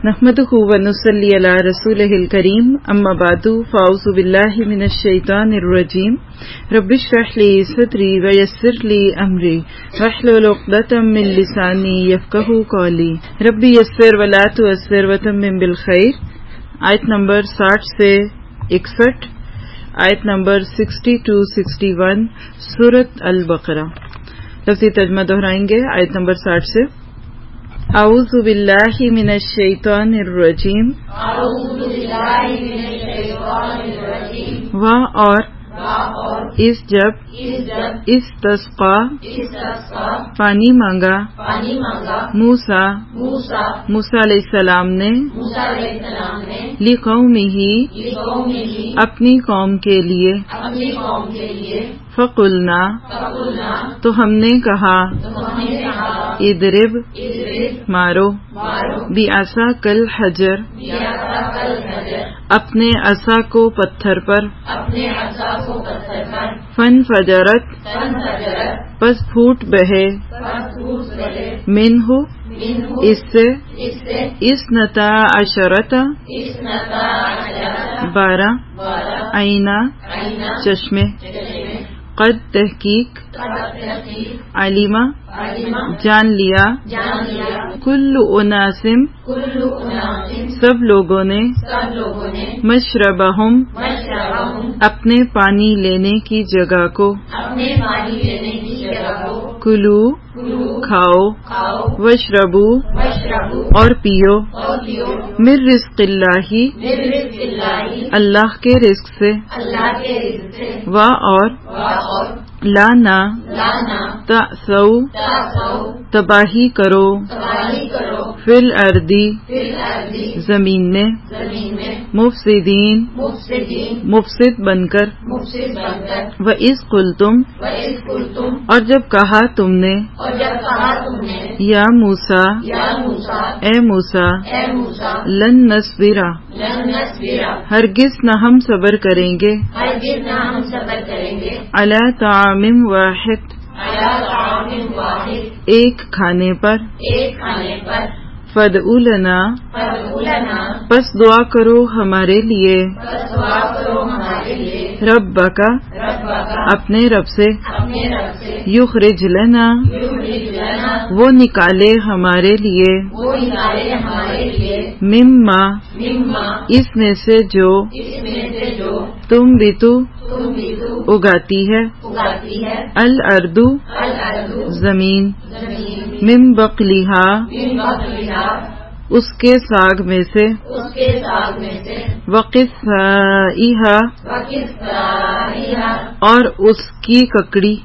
نحمده ونصلي على رسوله الكريم اما بعد فاعوذ بالله من الشيطان الرجيم رب اشرح لي صدري ويسر لي امري واحلل عقدة من لساني يفقهوا قولي رب يسر ولا تعسر وتمم بالخير. آیت نمبر 60 سے 61، آیت نمبر 60 to 61 سورۃ البقرہ. لفظی ترجمہ دہرائیں گے. آیت نمبر 60 سے اعوذ باللہ من الشیطان الرجیم. و اور اس جب استسقا پانی مانگا موسیٰ علیہ السلام نے لقومہ اپنی قوم کے لیے فقلنا تو ہم نے کہا اضرب مارو بعصاک الحجر اپنے عصا کو پتھر پر فانفجرت پس پھوٹ بہے منہ اس سے اثنتا عشرۃ 12 عینا چشمے قد تحقیق علمہ جان لیا کل اناس سب لوگوں نے مشربہم اپنے پانی لینے کی جگہ کو کلو کھاؤ واشربو اور پیو من رزق اللہ اللہ کے رزق سے و اور لانا تأسو تباہی کرو فی الارضی زمین میں مفسدین مفسد بن کر وَإِذْ قُلْتُمْ اور جب کہا تم نے یا موسیٰ اے موسیٰ لن نصبر ہرگز نہ ہم صبر کریں گے علی طعام واحد ایک کھانے پر فادع لنا پس دعا کرو ہمارے لیے ربک اپنے رب سے یخرج لنا وہ نکالے ہمارے لیے مما اس میں سے جو تم بھی تو اگاتی ہے الارض زمین من بقلہا اس کے ساگ میں سے وقثائہا اور اس کی ککڑی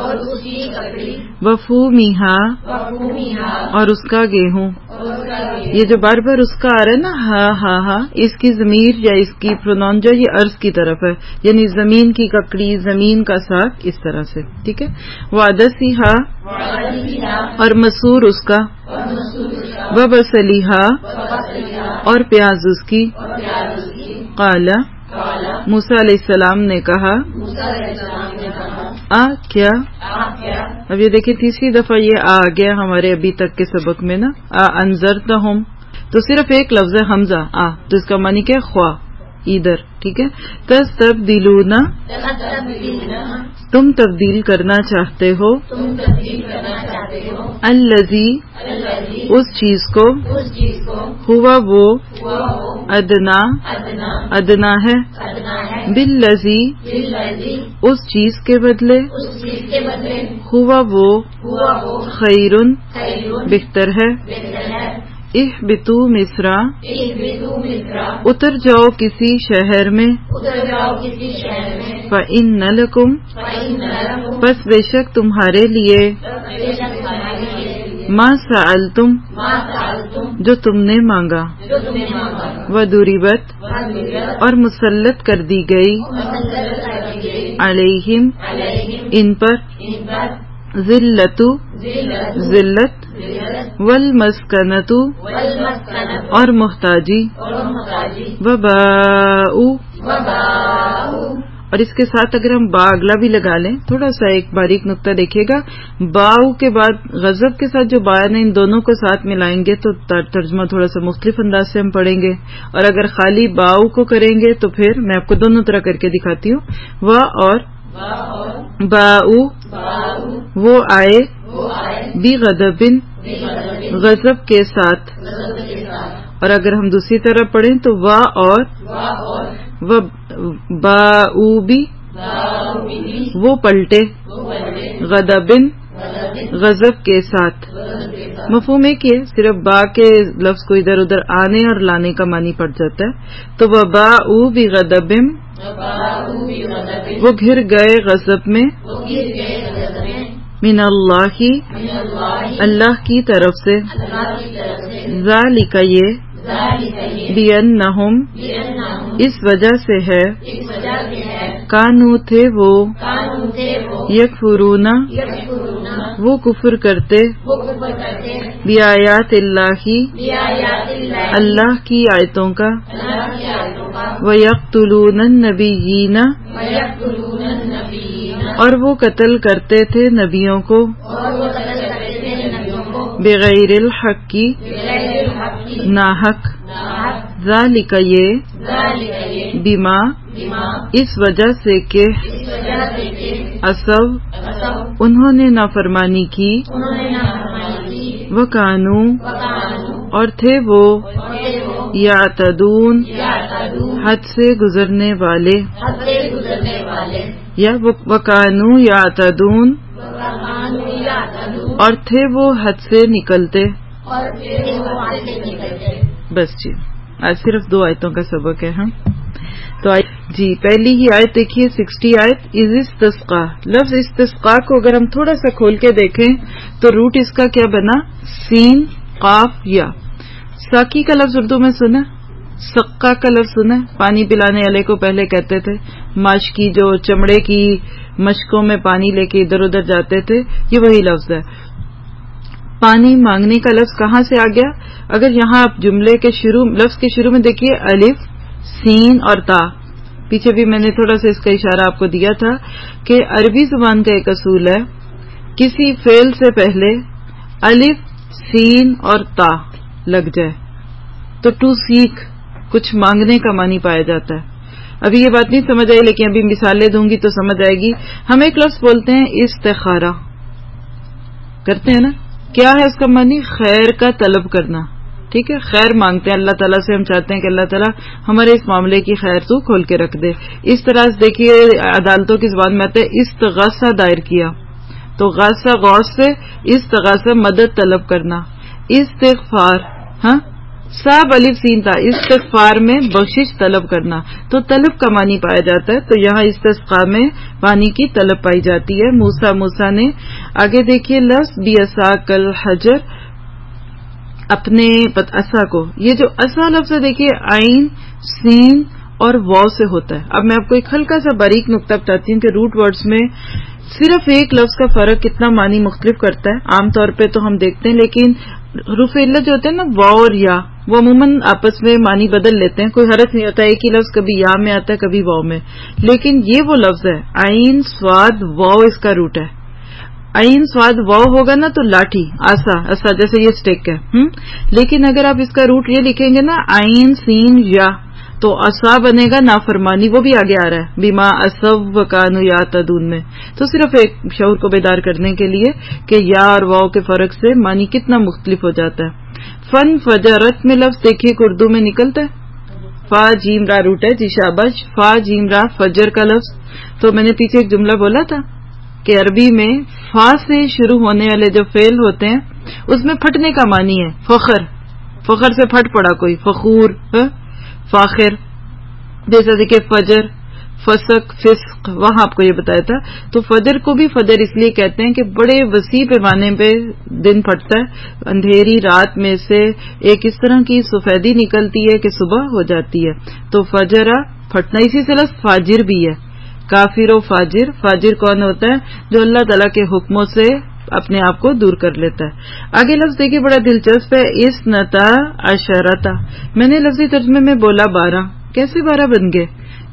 وفومیہا اور اس کا گیہوں. یہ جو بار بار اس کا آ رہا ہے نا ہاں اس کی ضمیر یا اس کی پروناؤن جو یہ عرض کی طرف ہے، یعنی زمین کی ککڑی زمین کا ساگ اس طرح سے. ٹھیک ہے. وعدسیہا اور مسور اس کا وبصلیہا اور پیاز اس کی. قال موسیٰ علیہ السلام نے کہا کیا. اب یہ دیکھیں تیسری دفعہ یہ آ گیا ہمارے ابھی تک کے سبق میں نا. انذرتہم تو صرف ایک لفظ ہے حمزہ تو اس کا معنی کیا خواہ ادھر. ٹھیک ہے. تستبدلون تم تبدیل کرنا چاہتے ہو الذی اس چیز کو ہوا وہ ادنا ہے بالذی اس چیز کے بدلے ہوا وہ خیرن بہتر ہے. اہبطوا مصر اتر جاؤ کسی شہر میں فإن لکم پس بے شک تمہارے لیے ما سألتم جو تم نے مانگا وضربت اور مسلط کر دی گئی علیہم ان پر ذلت والمسکنۃ اور محتاجی وباء اور اس کے ساتھ اگر ہم با اگلا بھی لگا لیں، تھوڑا سا ایک باریک نقطہ دیکھیے گا، باؤ کے بعد غضب کے ساتھ جو با ہے ان دونوں کو ساتھ ملائیں گے تو ترجمہ تھوڑا سا مختلف انداز سے ہم پڑھیں گے، اور اگر خالی باؤ کو کریں گے تو پھر میں آپ کو دونوں طرح کر کے دکھاتی ہوں، وا اور باؤ وہ آئے بی غضبن غضب کے ساتھ، اور اگر ہم دوسری طرف پڑھیں تو وا اور باؤ بھی وہ پلٹے غضبن غضب کے ساتھ۔ مفہوم ایک ہی ہے، صرف با کے لفظ کو ادھر ادھر آنے اور لانے کا معنی پڑ جاتا ہے۔ تو وباؤ بغضب وہ گھر گئے غضب میں، من اللہ اللہ کی طرف سے، ذالک یہ بِأَنَّهُمْ اس وجہ سے ہے، کانو تھے وہ، یکفرون وہ کفر کرتے، بِآیاتِ اللہ اللہ کی آیتوں کا، وَيَقْتُلُونَ النَّبِيِّينَ اور وہ قتل کرتے تھے نبیوں کو، بغیر الحق ناحق، ذالک یہ، بما اس وجہ سے کہ، عصوا انہوں نے نافرمانی کی، وکانو اور تھے وہ، یعتدون حد سے گزرنے والے، یا وکانو یعتدون اور تھے وہ حد سے نکلتے۔ بس جی آج صرف 2 آیتوں کا سبق ہے ہم تو جی پہلی ہی آیت دیکھیے 60 آیت، از استسقا، لفظ استسقا کو اگر ہم تھوڑا سا کھول کے دیکھیں تو روٹ اس کا کیا بنا، سین قاف یا۔ ساقی کا لفظ اردو میں سنا، سقا کا لفظ سنا، پانی پلانے والے کو پہلے کہتے تھے، ماش کی جو چمڑے کی مشکوں میں پانی لے کے ادھر ادھر جاتے تھے، یہ وہی لفظ ہے۔ پانی مانگنے کا لفظ کہاں سے آ گیا، اگر یہاں آپ جملے کے شروع لفظ کے شروع میں دیکھیے الف سین اور تا، پیچھے بھی میں نے تھوڑا سا اس کا اشارہ آپ کو دیا تھا کہ عربی زبان کا ایک اصول ہے، کسی فعل سے پہلے الف سین اور تا لگ جائے تو ٹو سیک کچھ مانگنے کا معنی پایا جاتا ہے۔ ابھی یہ بات نہیں سمجھ آئی لیکن ابھی مثالیں دوں گی تو سمجھ آئے گی۔ ہم ایک لفظ بولتے ہیں استخارہ، کرتے ہیں نا، کیا ہے اس کا معنی، خیر کا طلب کرنا، ٹھیک ہے، خیر مانگتے ہیں اللہ تعالیٰ سے، ہم چاہتے ہیں کہ اللہ تعالیٰ ہمارے اس معاملے کی خیر تو کھول کے رکھ دے۔ اس طرح دیکھیے عدالتوں کی زبان میں آتا ہے استغاثہ دائر کیا، تو غاثہ غوث سے، استغاثہ مدد طلب کرنا، استغفار، ہاں سب الف سین تھا، استغفار میں بخشش طلب کرنا، تو طلب کا معنی پایا جاتا ہے، تو یہاں استسقا میں پانی کی طلب پائی جاتی ہے۔ موسیٰ نے آگے دیکھیے لفظ بیعصاک الحجر، اپنے عصا کو، یہ جو عصا لفظ ہے دیکھیے عین سین اور واو سے ہوتا ہے۔ اب میں آپ کو ایک ہلکا سا باریک نقطہ بتاتی ہوں کہ روٹ ورڈز میں صرف ایک لفظ کا فرق کتنا معنی مختلف کرتا ہے۔ عام طور پہ تو ہم دیکھتے ہیں لیکن حروف علت جو ہوتے ہیں نا واو اور یا، وہ عموماً آپس میں معنی بدل لیتے ہیں، کوئی حرف نہیں ہوتا، ایک ہی لفظ کبھی یا میں آتا ہے کبھی واو میں، لیکن یہ وہ لفظ ہے عین سواد واو، اس کا روٹ ہے۔ عین سواد واو ہوگا نا تو لاٹھی، آسا جیسے یہ اسٹک ہے، لیکن اگر آپ اس کا روٹ یہ لکھیں گے نا عین سین یا، تو عصا بنے گا نافرمانی، وہ بھی آگے آ رہا ہے بیما عصوا وکانوا یعتدون میں، تو صرف ایک شعور کو بیدار کرنے کے لیے کہ یا اور واو کے فرق سے معنی کتنا مختلف ہو جاتا ہے۔ فن فجرت میں لفظ دیکھیے کہ اردو میں نکلتا ہے، فا جیم را روٹ ہے، جی شاباش، فا جیم را فجر کا لفظ، تو میں نے پیچھے ایک جملہ بولا تھا کہ عربی میں فا سے شروع ہونے والے جو فعل ہوتے ہیں اس میں پھٹنے کا معنی ہے، فخر سے پھٹ پڑا کوئی، فخور، فاخر، جیسا دیکھیں فجر، فسق، فسق، وہاں آپ کو یہ بتایا تھا، تو فجر کو بھی فجر اس لیے کہتے ہیں کہ بڑے وسیع پیمانے پہ دن پھٹتا ہے، اندھیری رات میں سے ایک اس طرح کی سفیدی نکلتی ہے کہ صبح ہو جاتی ہے، تو فجرا پھٹنا، اسی سے لفظ فاجر بھی ہے، کافر و فاجر، فاجر کون ہوتا ہے جو اللہ تعالیٰ کے حکموں سے اپنے آپ کو دور کر لیتا ہے۔ آگے لفظ دیکھیے بڑا دلچسپ ہے، اسنتا عشرتا، میں نے لفظی ترجمے میں بولا 12، کیسے 12 بن گئے؟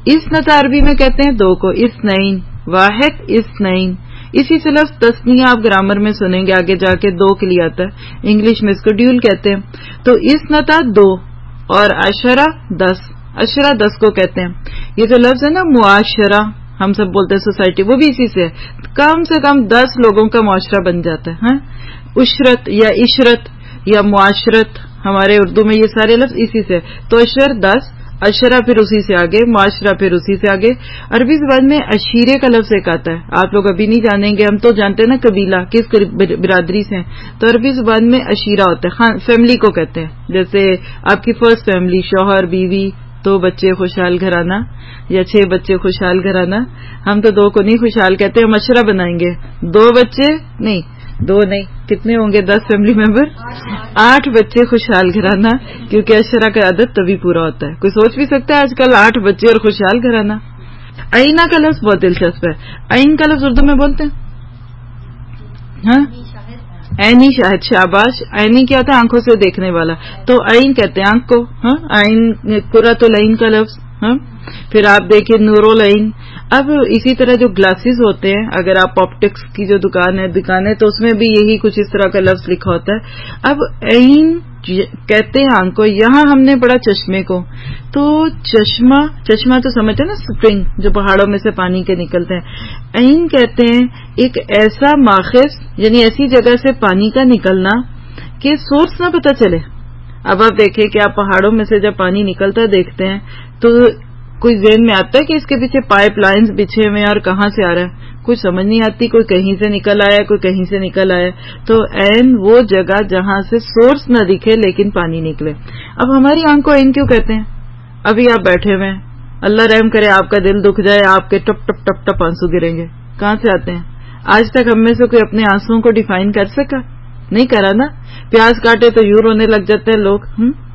اسنتا عربی میں کہتے ہیں دو کو، اسنین، واحد اسنین. اسی سے لفظ تسنیہ آپ گرامر میں سنیں گے آگے جا کے دو کے لیے آتا ہے، انگلش میں اس کو ڈیول کہتے ہیں. تو اسنتا دو اور عشرہ 10، عشرہ 10 کو کہتے ہیں. یہ جو لفظ ہے نا معاشرہ، ہم سب بولتے ہیں سوسائٹی، وہ بھی اسی سے سے کم 10 لوگوں کا معاشرہ بن جاتا ہے. عشرت یا عشرت یا معاشرت، ہمارے اردو میں یہ سارے لفظ اسی سے. تو عشر 10، عشرہ پھر اسی سے آگے، معاشرہ پھر اسی سے آگے. عربی زبان میں عشیرے کا لفظ ایک آتا ہے، آپ لوگ ابھی نہیں جانیں گے، ہم تو جانتے ہیں نا قبیلہ کس برادری سے ہیں. تو عربی زبان میں عشیرہ ہوتا ہے، فیملی کو کہتے ہیں. جیسے آپ کی فرسٹ فیملی، شوہر بیوی 2 بچے خوشحال گھرانہ یا 6 بچے خوشحال گھرانہ. ہم تو 2 کو نہیں خوشحال کہتے، ہم عشرہ بنائیں گے. 2 بچے نہیں، 2 نہیں، کتنے ہوں گے 10 فیملی ممبر، 8 بچے خوشحال گھرانہ، کیونکہ عشرہ کا عدد تبھی پورا ہوتا ہے. کوئی سوچ بھی سکتا ہے آج کل 8 بچے اور خوشحال گھرانہ. آئینہ کا لفظ بہت دلچسپ ہے. عین کا لفظ اردو میں بولتے ہیں عینی شاہد، شاباش. عینی کیا ہوتا ہے؟ آنکھوں سے دیکھنے والا. تو عین کہتے ہیں آنکھ کو. عین قرۃ العین کا لفظ. پھر آپ دیکھیں نور العین. اب اسی طرح جو گلاسز ہوتے ہیں، اگر آپ آپٹکس کی جو دکان ہے تو اس میں بھی یہی کچھ اس طرح کا لفظ لکھا ہوتا ہے. اب عین کہتے ہیں آنکھ کو. یہاں ہم نے پڑھا چشمے کو. تو چشمہ تو سمجھتے ہیں نا، سپرنگ جو پہاڑوں میں سے پانی کے نکلتے ہیں. عین کہتے ہیں ایک ایسا ماخذ، یعنی ایسی جگہ سے پانی کا نکلنا کہ سورس نہ پتہ چلے. اب آپ دیکھیں کہ آپ پہاڑوں میں سے جب پانی نکلتا دیکھتے ہیں تو کوئی ذہن میں آتا ہے کہ اس کے پیچھے پائپ لائنز بچھے ہوئے ہیں اور کہاں سے آ رہا ہے؟ کچھ سمجھ نہیں آتی. کوئی کہیں سے نکل آیا، کوئی کہیں سے نکل آیا. تو عین وہ جگہ جہاں سے سورس نہ دکھے لیکن پانی نکلے. اب ہماری آنکھ کو عین کیوں کہتے ہیں؟ ابھی آپ بیٹھے ہوئے ہیں، اللہ رحم کرے آپ کا دل دکھ جائے، آپ کے ٹپ ٹپ ٹپ ٹپ آنسو گریں گے. کہاں سے آتے ہیں؟ آج تک ہم میں سے کوئی اپنے آنسوؤں کو ڈیفائن کر سکا؟ نہیں کرا نا. پیاز کاٹے تو یوں رونے لگ جاتے ہیں لوگ.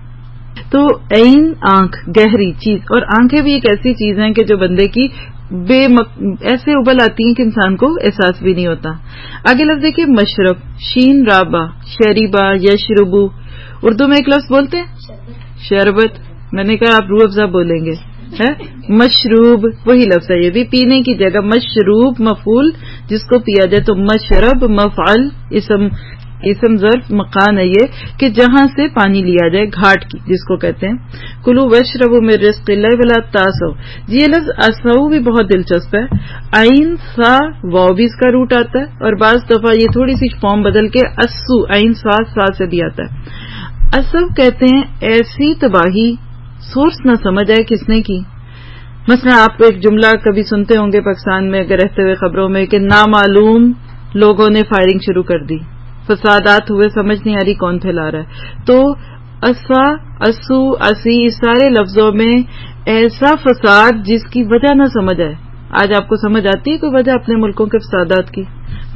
تو عین آنکھ، گہری چیز. اور آنکھیں بھی ایک ایسی چیز ہیں کہ جو بندے کی ایسے ابل آتی ہیں کہ انسان کو احساس بھی نہیں ہوتا. آگے لفظ دیکھیے مشرب، شین رابا، شریبا، یشربو. اردو میں ایک لفظ بولتے ہیں شربت. میں نے کہا آپ روح افزا بولیں گے. مشروب وہی لفظ ہے، یہ بھی پینے کی جگہ. مشروب مفعول جس کو پیا جائے، تو مشرب مفعل اسم ظرف مکان ہے یہ کہ جہاں سے پانی لیا جائے، گھاٹ کی جس کو کہتے ہیں. کلو وشربوا من رزق اللہ ولا تعصوا. یہ لفظ اسو بھی بہت دلچسپ ہے. عین سا واو بھی اس کا روٹ آتا ہے، اور بعض دفعہ یہ تھوڑی سی فارم بدل کے اسو عین سا سے بھی آتا ہے. اسو کہتے ہیں ایسی تباہی سورس نہ سمجھ آئے کس نے کی. مثلا آپ ایک جملہ کبھی سنتے ہوں گے پاکستان میں اگر رہتے ہوئے خبروں میں کہ نامعلوم لوگوں نے فائرنگ شروع کر دی، فسادات ہوئے، سمجھ نہیں آ رہی کون پھیلا رہا ہے. تو اسا، اسو، اسی، اس سارے لفظوں میں ایسا فساد جس کی وجہ نہ سمجھ آئے. آج آپ کو سمجھ آتی ہے کوئی وجہ اپنے ملکوں کے فسادات کی؟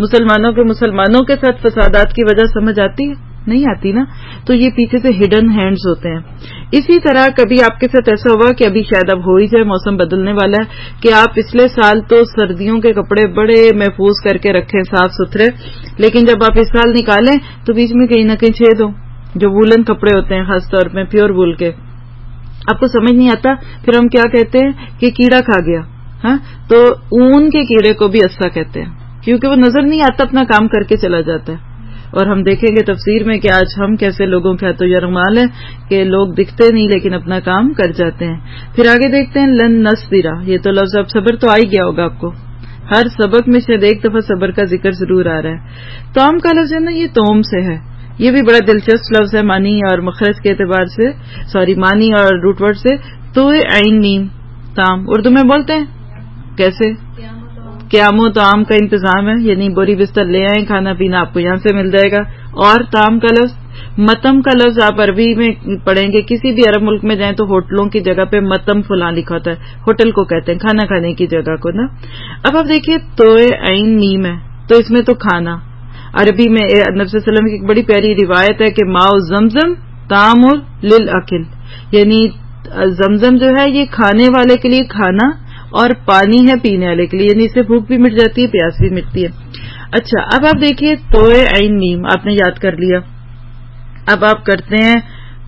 مسلمانوں کے ساتھ فسادات کی وجہ سمجھ آتی ہے؟ نہیں آتی نا. تو یہ پیچھے سے ہڈن ہینڈز ہوتے ہیں. اسی طرح کبھی آپ کے ساتھ ایسا ہوا کہ ابھی شاید اب ہو ہی جائے، موسم بدلنے والا ہے، کہ آپ پچھلے سال تو سردیوں کے کپڑے بڑے محفوظ کر کے رکھیں صاف ستھرے، لیکن جب آپ اس سال نکالیں تو بیچ میں کہیں نہ کہیں چھید ہو. جو وولن کپڑے ہوتے ہیں خاص طور پہ پیور وول کے، آپ کو سمجھ نہیں آتا. پھر ہم کیا کہتے ہیں کہ کیڑا کھا گیا. تو اون کے کیڑے کو بھی اسا کہتے ہیں، کیونکہ وہ نظر نہیں آتا، اپنا کام کر کے چلا جاتا ہے. اور ہم دیکھیں گے تفسیر میں کہ آج ہم کیسے لوگوں کے ہاتھوں یرغمال ہیں کہ لوگ دکھتے نہیں لیکن اپنا کام کر جاتے ہیں. پھر آگے دیکھتے ہیں لن نصبرا. یہ تو لفظ اب صبر تو آ ہی گیا ہوگا آپ کو، ہر سبق میں شاید ایک دفعہ صبر کا ذکر ضرور آ رہا ہے. توم کا لفظ ہے نا، یہ توم سے ہے. یہ بھی بڑا دلچسپ لفظ ہے معنی اور مخرج کے اعتبار سے، معنی اور روٹ ورڈ سے. تو عین نیم تام اردو میں بولتے ہیں کیسے؟ قیام و طعام کا انتظام ہے، یعنی بوری بستر لے آئیں، کھانا پینا آپ کو یہاں سے مل جائے گا. اور طعام کا لفظ متم کا لفظ آپ عربی میں پڑھیں گے، کسی بھی عرب ملک میں جائیں تو ہوٹلوں کی جگہ پہ متم فلاں لکھا ہوتا ہے، ہوٹل کو کہتے ہیں کھانا کھانے کی جگہ کو نا. اب آپ دیکھیے تو عین نیم ہے، تو اس میں تو کھانا. عربی میں نبی صلی اللہ علیہ وسلم کی ایک بڑی پیاری روایت ہے کہ ماء زمزم طعام للاکل، یعنی زمزم جو ہے یہ کھانے والے کے لیے کھانا اور پانی ہے پینے والے کے لیے، یعنی اس سے بھوک بھی مٹ جاتی ہے، پیاس بھی مٹتی ہے. اچھا اب آپ دیکھیے تو عین نیم آپ نے یاد کر لیا. اب آپ کرتے ہیں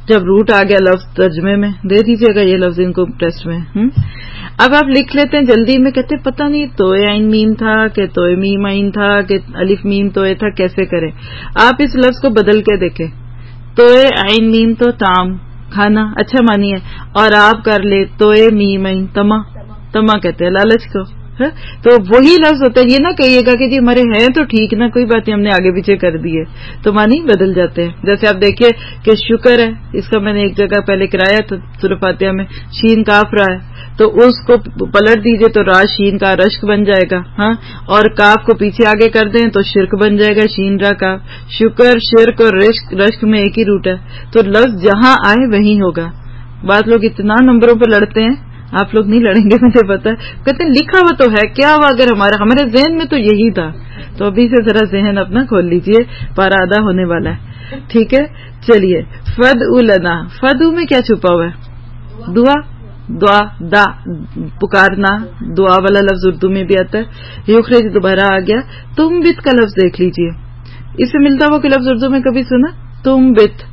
جب روٹ آ گیا لفظ ترجمے میں دے دیجیے گا یہ لفظ ان کو ٹیسٹ میں. اب آپ لکھ لیتے ہیں جلدی میں, کہتے ہیں پتہ نہیں توئے عین میم تھا کہ توئے میم عین تھا کہ الف میم توئے تھا, کیسے کریں. آپ اس لفظ کو بدل کے دیکھیں, توئے عین میم تو تام کھانا اچھا مانی ہے, اور آپ کر لے توئے میم عین تما, تما کہتے ہیں لالچ کو. تو وہی لفظ ہوتا ہے. یہ نہ کہیے گا کہ جی ہمارے ہیں تو ٹھیک نا, کوئی بات نہیں ہم نے آگے پیچھے کر دیے, تو معنی بدل جاتے ہیں. جیسے آپ دیکھیے کہ شکر ہے, اس کا میں نے ایک جگہ پہلے کرایا تھا سورہ فاتحہ میں, شین کاف را ہے تو اس کو پلٹ دیجئے تو را شین کا رشک بن جائے گا, ہاں, اور کاف کو پیچھے آگے کر دیں تو شرک بن جائے گا, شین را کاف. شکر شرک اور رشک میں ایک ہی روٹ ہے, تو لفظ جہاں آئے وہیں ہوگا. بعض لوگ اتنا نمبروں پہ لڑتے ہیں, آپ لوگ نہیں لڑیں گے مجھے پتا ہے, کہتے ہیں لکھا ہوا تو ہے, کیا ہوا اگر ہمارے ذہن میں تو یہی تھا. تو ابھی سے ذرا ذہن اپنا کھول لیجئے, پارا آدھا ہونے والا ہے. ٹھیک ہے, چلیے. فدعو لنا, فدعو میں کیا چھپا ہوا ہے؟ دعا, دعا دا پکارنا, دعا والا لفظ اردو میں بھی آتا ہے. یخرج دوبارہ آ گیا. تم بت کا لفظ دیکھ لیجئے, اس سے ملتا ہوا کہ لفظ اردو میں کبھی سنا؟ تم بت,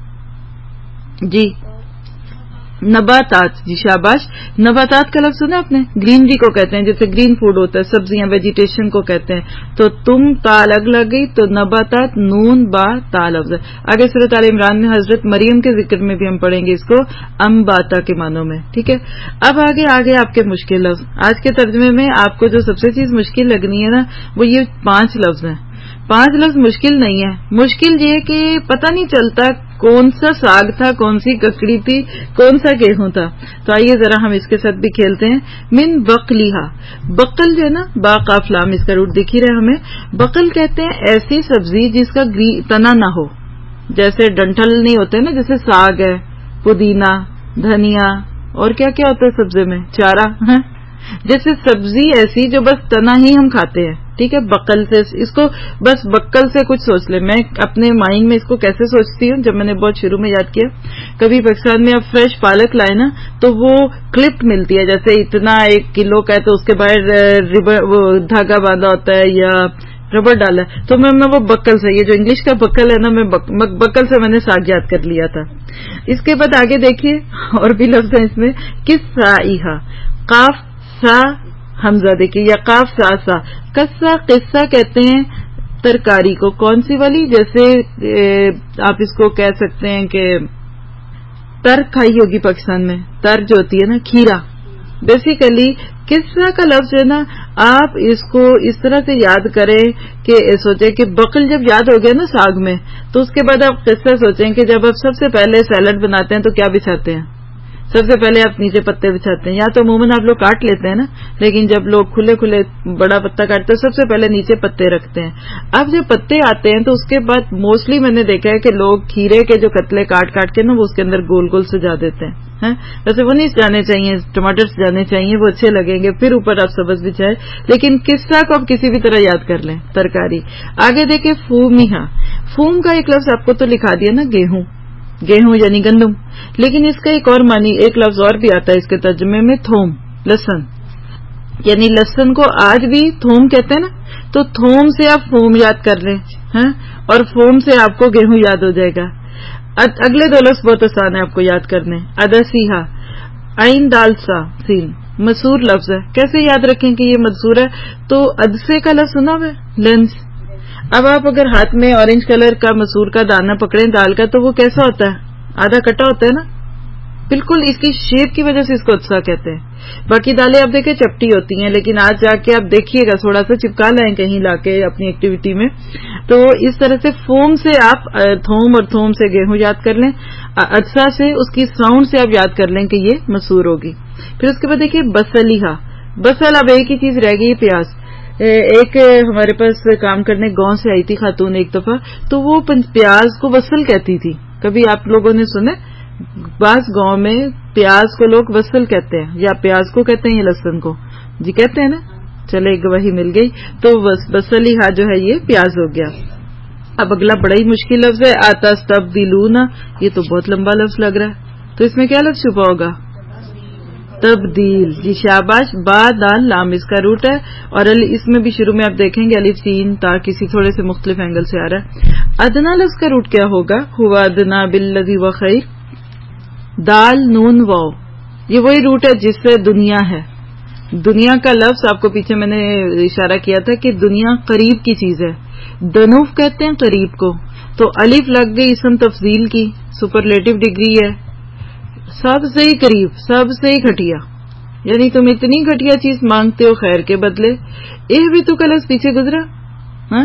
جی نباتات, جی شاباش. نباتات کا لفظ سنا آپ نے؟ گرینری کو کہتے ہیں, جیسے گرین فوڈ ہوتا ہے, سبزیاں, ویجیٹیشن کو کہتے ہیں. تو تم تا الگ لگ گئی تو نباتات نون با تا لفظ ہے. آگے سورۃ آل عمران میں حضرت مریم کے ذکر میں بھی ہم پڑھیں گے اس کو امباتا کے معنوں میں. ٹھیک ہے, اب آگے آپ کے مشکل لفظ. آج کے ترجمے میں آپ کو جو سب سے چیز مشکل لگنی ہے نا, وہ یہ 5 لفظ ہیں. 5 لفظ مشکل نہیں ہے, مشکل یہ کہ پتہ نہیں چلتا کون سا ساگ تھا, کون سی ککڑی تھی, کون سا گیہوں تھا. تو آئیے ذرا ہم اس کے ساتھ بھی کھیلتے ہیں. من بقلیہا, بقل جو ہے نا, با قاف لام, اس کا روٹ دکھ ہی رہا ہمیں. بقل کہتے ہیں ایسی سبزی جس کا تنا نہ ہو, جیسے ڈنٹل نہیں ہوتے نا, جیسے ساگ ہے, پودینہ, دھنیا, اور کیا کیا ہوتا ہے سبزی میں, چارہ, جیسے سبزی ایسی جو بس تنا ہی ہم کھاتے ہیں. ٹھیک ہے, بقل سے اس کو بس بقل سے کچھ سوچ لیں. میں اپنے مائنڈ میں اس کو کیسے سوچتی ہوں, جب میں نے بہت شروع میں یاد کیا, کبھی پاکستان میں اب فریش پالک لائے نا تو وہ کلپ ملتی ہے, جیسے اتنا 1 کلو کا ہے تو اس کے باہر وہ دھاگا باندھا ہوتا ہے یا ربڑ ڈالا ہے, تو میں وہ بقل سے, یہ جو انگلش کا بقل ہے نا, میں بقل سے میں نے ساگ یاد کر لیا تھا. اس کے بعد آگے دیکھیے اور بھی لفظ ہیں اس میں. قصہ, قاف سا حمزہ دیکھیے, یا قاف سا سا. قصہ, قصہ کہتے ہیں ترکاری کو, کون سی والی, جیسے آپ اس کو کہہ سکتے ہیں کہ تر کھائی ہوگی پاکستان میں, تر جو ہوتی ہے نا, کھیرا. بیسیکلی قصہ کا لفظ ہے نا, آپ اس کو اس طرح سے یاد کریں کہ سوچیں کہ بقل جب یاد ہو گیا نا ساگ میں, تو اس کے بعد آپ قصہ سوچیں کہ جب آپ سب سے پہلے سیلڈ بناتے ہیں تو کیا بچھاتے ہیں, سب سے پہلے آپ نیچے پتے بچھاتے ہیں, یا تو عموماً آپ لوگ کاٹ لیتے ہیں نا, لیکن جب لوگ کھلے بڑا پتا کاٹتے ہیں سب سے پہلے نیچے پتے رکھتے ہیں. اب جب پتے آتے ہیں تو اس کے بعد موسٹلی میں نے دیکھا ہے کہ لوگ کھیرے کے جو کتلے کاٹ کے نا وہ اس کے اندر گول گول سجا دیتے ہیں. ویسے وہ نہیں جانے چاہیے, ٹماٹر جانے چاہیے, وہ اچھے لگیں گے, پھر اوپر آپ سبز بچھائے, لیکن قصہ کو آپ کسی بھی طرح یاد کر لیں, ترکاری. آگے دیکھیں فومیہا, فوم کا ایک لفظ آپ کو تو لکھا دیا نا, گیہوں, گیہوں یعنی گندم, لیکن اس کا ایک اور معنی, ایک لفظ اور بھی آتا ہے اس کے ترجمے میں, تھوم, لہسن, یعنی لہسن کو آج بھی تھوم کہتے ہیں نا, تو تھوم سے آپ فوم یاد کر لیں, اور فوم سے آپ کو گیہوں یاد ہو جائے گا. اگلے 2 لفظ بہت آسان ہے آپ کو یاد کرنے. ادسیہا, عین دال سا سین, مسور لفظ ہے, کیسے یاد رکھیں کہ یہ مسور ہے, تو ادسے کا لفظ سنا ہوا ہے, لینس. اب آپ اگر ہاتھ میں اورنج کلر کا مسور کا دانہ پکڑیں دال کا, تو وہ کیسا ہوتا ہے, آدھا کٹا ہوتا ہے نا, بالکل اس کی شیپ کی وجہ سے اس کو اچھا کہتے ہیں. باقی دالیں آپ دیکھیں چپٹی ہوتی ہیں, لیکن آج جا کے آپ دیکھیے گا, تھوڑا سا چپکا لائیں کہیں لا کے اپنی ایکٹیویٹی میں, تو اس طرح سے فوم سے آپ تھوم, اور تھوم سے گیہوں یاد کر لیں, اجسا سے اس کی ساؤنڈ سے آپ یاد کر لیں کہ یہ مسور ہوگی. پھر اس کے بعد دیکھیے بسلیہا, بسل, اب ایک ہی چیز رہ گئی, پیاز. ایک ہمارے پاس کام کرنے گاؤں سے آئی تھی خاتون ایک دفعہ, تو وہ پیاز کو بسل کہتی تھی. کبھی آپ لوگوں نے سنے, بعض گاؤں میں پیاز کو لوگ بسل کہتے ہیں, یا پیاز کو کہتے ہیں یا لہسن کو, جی کہتے ہیں نا, چلے گواہی مل گئی. تو بسلیہا جو ہے یہ پیاز ہو گیا. اب اگلا بڑا ہی مشکل لفظ ہے, اتستبدلون, یہ تو بہت لمبا لفظ لگ رہا ہے, تو اس میں کیا لفظ چھپا ہوگا, تبدیل, جی شاباش. با دال لام اس کا روٹ ہے, اور اس میں بھی شروع میں آپ دیکھیں گے الف سین تا کسی تھوڑے سے مختلف اینگل سے آ رہا ہے. ادنا لفظ کا روٹ کیا ہوگا, ہوا ادنا بالذی و خیر, دال نون واو، یہ وہی روٹ ہے جس سے دنیا ہے. دنیا کا لفظ آپ کو پیچھے میں نے اشارہ کیا تھا کہ دنیا قریب کی چیز ہے. دنوف کہتے ہیں قریب کو. تو الف لگ گئی اسم تفضیل کی، سپرلیٹو ڈگری ہے، سب سے ہی قریب، سب سے ہی گھٹیا. یعنی تم اتنی گھٹیا چیز مانگتے ہو خیر کے بدلے. اہبطوا کا لفظ پیچھے گزرا، ہاں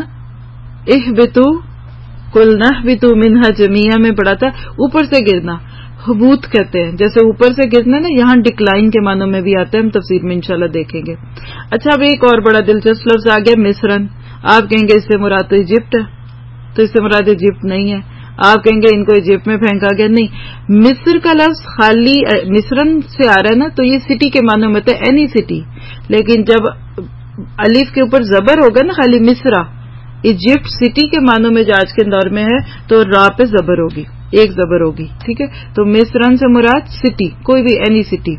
اہبطوا قل نہبط منہا جمیعا میں پڑھا تھا اوپر سے گرنا. حبوط کہتے ہیں، جیسے اوپر سے گرنا نا، یہاں ڈکلائن کے معنوں میں بھی آتا ہے، ہم تفسیر میں انشاءاللہ دیکھیں گے. اچھا اب ایک اور بڑا دلچسپ لفظ آ گیا مصرن. آپ کہیں گے اس سے مراد تو ایجپٹ ہے، تو اس سے مراد ایجپٹ نہیں ہے. آپ کہیں گے ان کو ایجپٹ میں پھینکا گیا، نہیں. مصر کا لفظ خالی مصرن سے آ رہا ہے نا، تو یہ سٹی کے معنوں میں ہوتا ہے، اینی سٹی. لیکن جب الف کے اوپر زبر ہوگا نا خالی مصرا، ایجپٹ سٹی کے معنوں میں جو آج کے دور میں ہے تو را پہ زبر ہوگی، ایک زبر ہوگی، ٹھیک ہے. تو مصرن سے مراد سٹی، کوئی بھی اینی سٹی.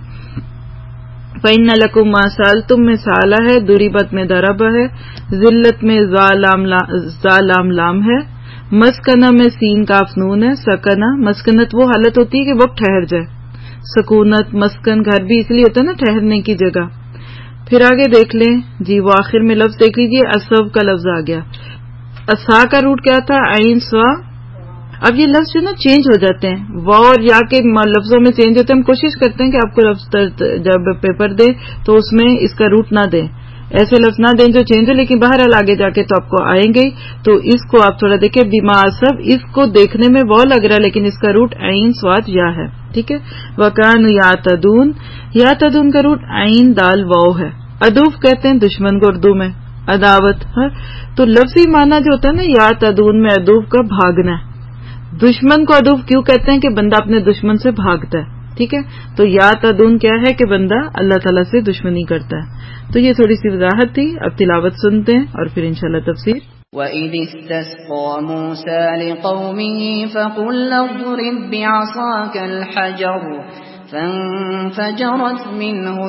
فَإِنَّ لَكُمْ مَا سَأَلْتُم میں سالہ ہے، ضُرِبَت میں ضرب ہے، ذلت میں زا لام لام ہے، مسکنہ میں سین کاف نون ہے. سکنہ مسکنت وہ حالت ہوتی ہے کہ وقت ٹھہر جائے. سکونت مسکن گھر بھی اس لیے ہوتا ہے نا ٹھہرنے کی جگہ. پھر آگے دیکھ لیں جی، وہ آخر میں لفظ دیکھ لیجیے، اسب کا لفظ آ گیا. اسا کا روٹ کیا تھا؟ عین سوا. اب یہ لفظ جو نا چینج ہو جاتے ہیں، واو اور یا کے لفظوں میں چینج ہوتے ہیں. ہم کوشش کرتے ہیں کہ آپ کو لفظ جب پیپر دیں تو اس میں اس کا روٹ نہ دیں، ایسے لفظ نہ دیں جو چینج ہو، لیکن بہرحال آگے جا کے تو آپ کو آئیں گے. تو اس کو آپ تھوڑا دیکھیں، بیما اسب، اس کو دیکھنے میں واو لگ رہا ہے لیکن اس کا روٹ عین سواد یا ہے، ٹھیک ہے. وکان یعتدون، یعتدون کا روٹ عین دال واو ہے. ادوف کہتے ہیں دشمن کو اردو میں، عداوت ہے. تو لفظی معنی جو ہوتا ہے نا یعتدون میں ادوف کا بھاگنا ہے. دشمن کو ادوف کیوں کہتے ہیں؟ کہ بندہ اپنے دشمن سے بھاگتا ہے، ٹھیک ہے. تو یا تدون کیا ہے کہ بندہ اللہ تعالیٰ سے دشمنی کرتا ہے. تو یہ تھوڑی سی وضاحت تھی. اب تلاوت سنتے ہیں اور پھر انشاءاللہ تفسیر. وَإِذِ اسْتَسْقَىٰ مُوسَىٰ لِقَوْمِهِ فَقُلَّا اضْرِب بِّعَصَاكَ الْحَجَرَ فَانفَجَرَتْ مِنْهُ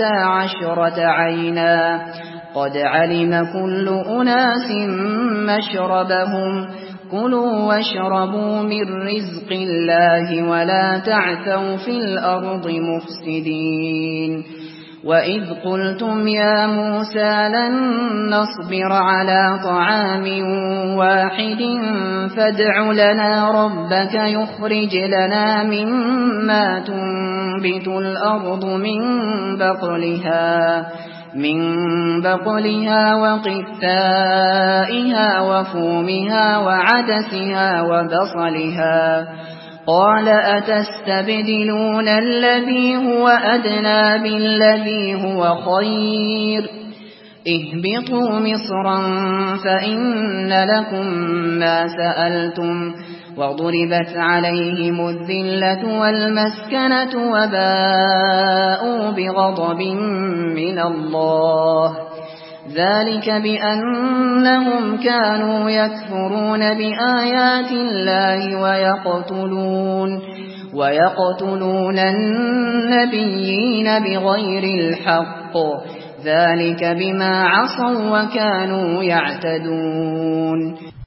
12 عَيْنًا قَدْ عَلِمَ كُلُّ أُنَاسٍ مَّشْرَبَهُمْ كُلُوا وَاشْرَبُوا مِن رِّزْقِ اللَّهِ وَلَا تَعْثَوْا فِي الْأَرْضِ مُفْسِدِينَ. وَإِذْ قُلْتُمْ يَا مُوسَىٰ لَن نَّصْبِرَ عَلَىٰ طَعَامٍ وَاحِدٍ فَادْعُ لَنَا رَبَّكَ يُخْرِجْ لَنَا مِمَّا تُنبِتُ الْأَرْضُ من بقلها وقثائها وفومها وعدسها وبصلها. قال أتستبدلون الذي هو أدنى بالذي هو خير اهبطوا مصرا فإن لكم ما سألتم وضربت عليهم الذلة والمسكنة وباءوا بغضب من الله ذلك بأنهم كانوا يكفرون بآيات الله ويقتلون النبيين بغير الحق ذلك بما عصوا وكانوا يعتدون.